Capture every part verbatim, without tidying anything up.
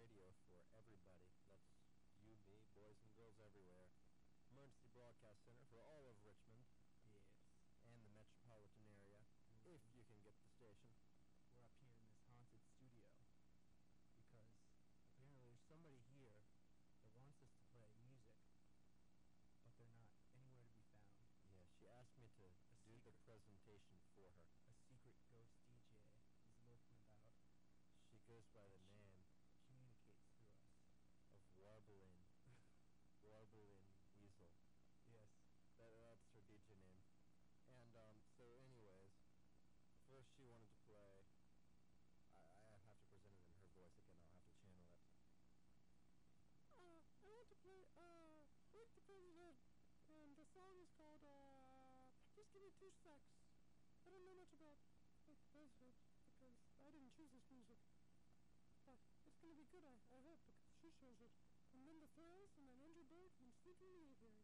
radio for everybody. That's you, me, boys and girls everywhere. Emergency Broadcast Center for all of Richmond. Yes. And the metropolitan area, mm-hmm. if you can get the station. We're up here in this haunted studio because apparently there's somebody here that wants us to play music, but they're not anywhere to be found. Yeah, she asked me to a do secret, the presentation for her. A secret ghost D J is lurking about. She goes by the she name communicates through us of Warbling. Warbling Weasel. Yes. That, that's her D J name. And um, so anyways, first she wanted to play, I, I have to present it in her voice again, I'll have to channel it. Uh, I want to play, uh, Wake the President, and the song is called, uh, just give me two secs. I don't know much about Wake the President, because I didn't choose this music. But it's gonna be good, I, I hope, because she shows it. And then the Thrills, and then Andrew Bird, and Sleeping Aviary.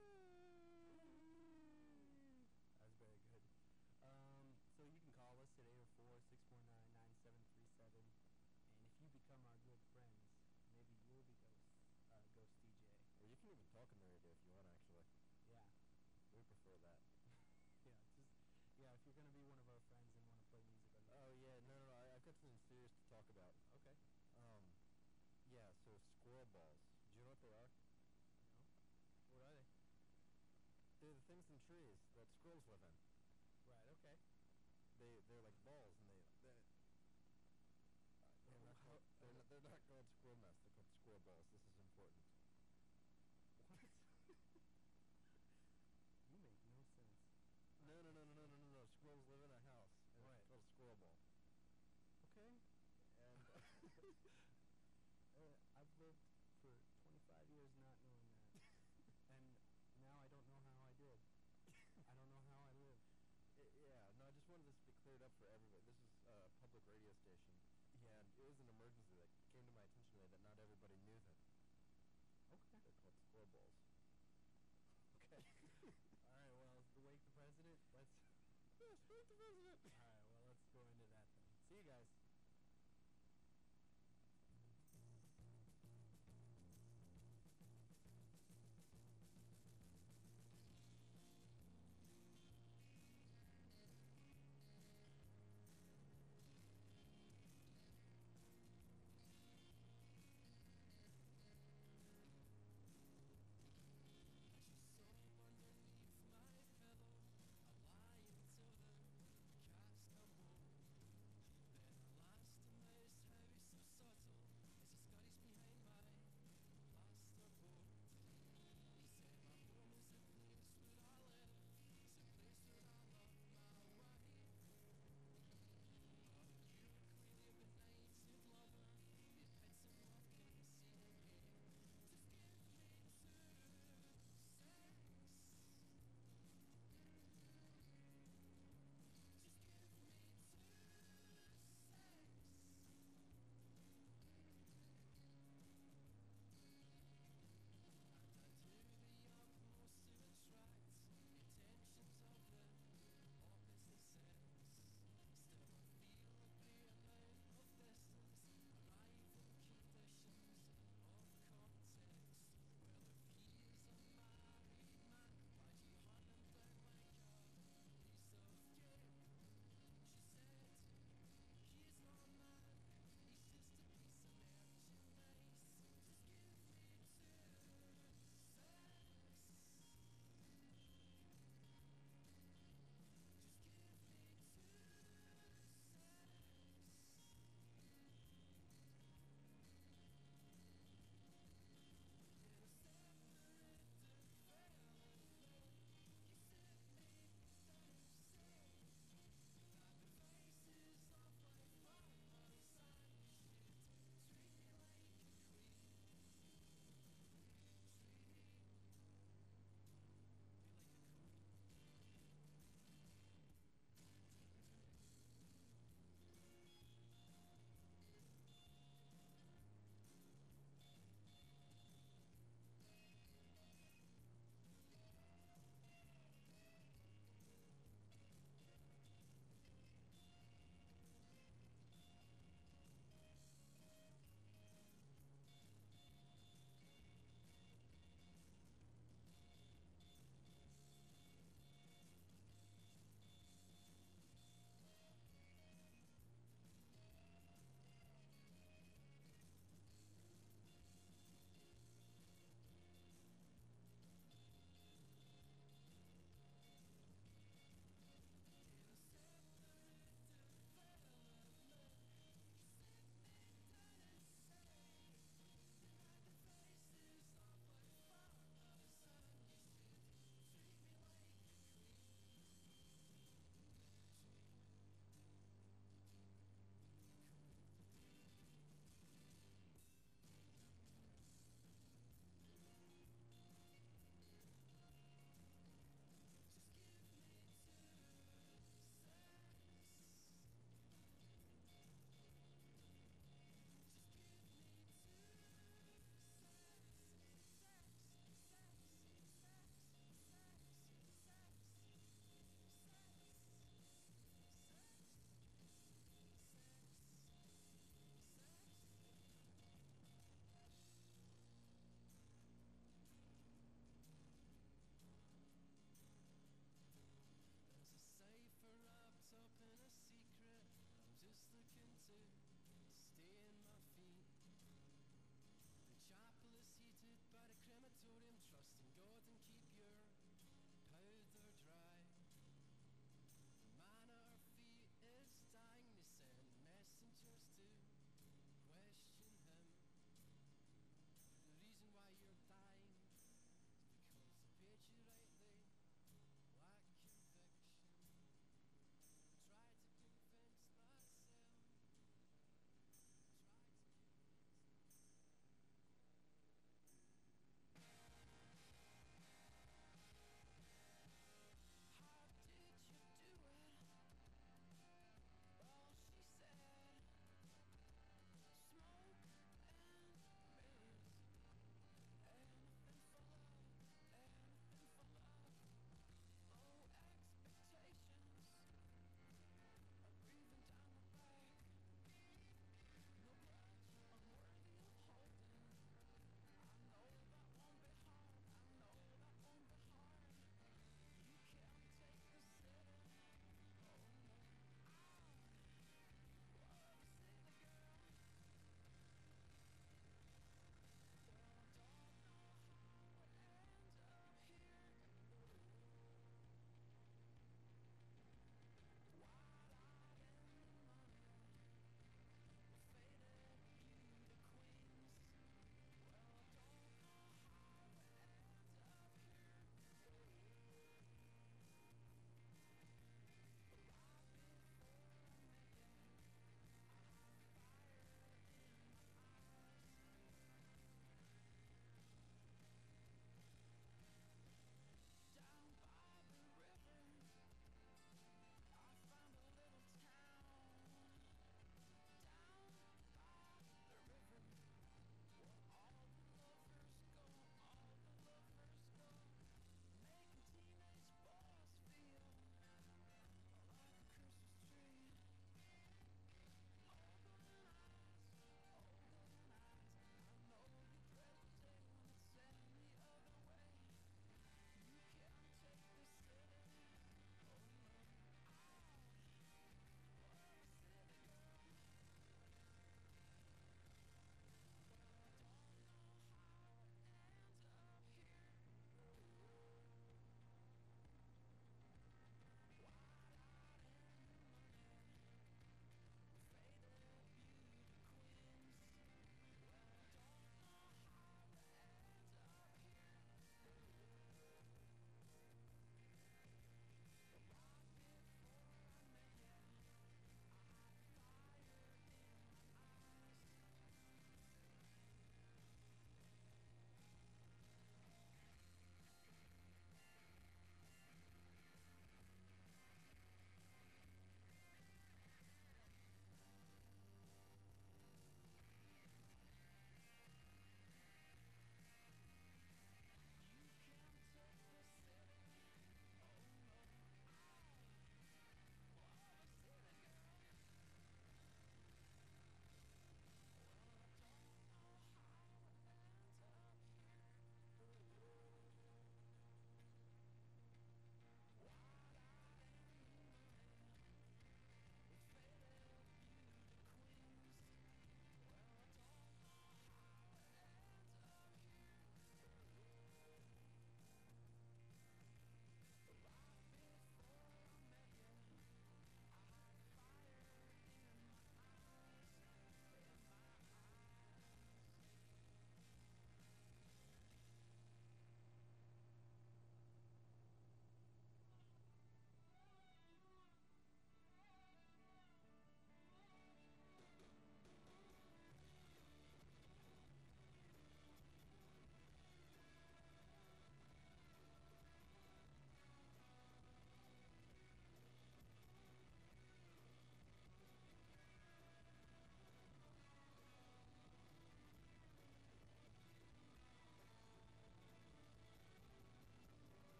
Yay! That was very good. Um, so you can call us at eight oh four, six four nine, nine seven three seven, and if you become our good friends, maybe you'll be Ghost, uh, Ghost D J. Or you can even talk in the radio if you want, actually. Yeah. We prefer that. yeah, just, yeah, if you're going to be one of our friends and want to play music on the Oh, yeah, no, no, no, I, I've got something serious to talk about. Okay. Um, yeah, so squirrel balls. Do you know what they are? No. What are they? They're the things in trees that squirrels live in. Right, okay. They, they're like balls, and they, they're, uh, they're, not called, they're, not, they're not called squirrel nests, they're called squirrel balls. This is important. What? You make no sense. No, no, no, no, no, no, no, no. Squirrels live in a house, and right. It's called a squirrel ball. Okay. And uh, I've lived for twenty-five years not knowing that. And now I don't know how I did. I don't know how I live. It, yeah, no, I just wanted this to be cleared up for everybody. This is a public radio station, yeah. and it was an emergency that came to my attention today that not everybody knew that. Okay. They're called squirrel balls. Okay. All right, well, the Wake the President, let's... Yes, Wake the President! All right, well, let's go into that then. See you guys.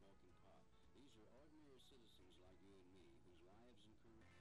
talking pot. These are ordinary citizens like you and me, whose lives and careers...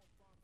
Far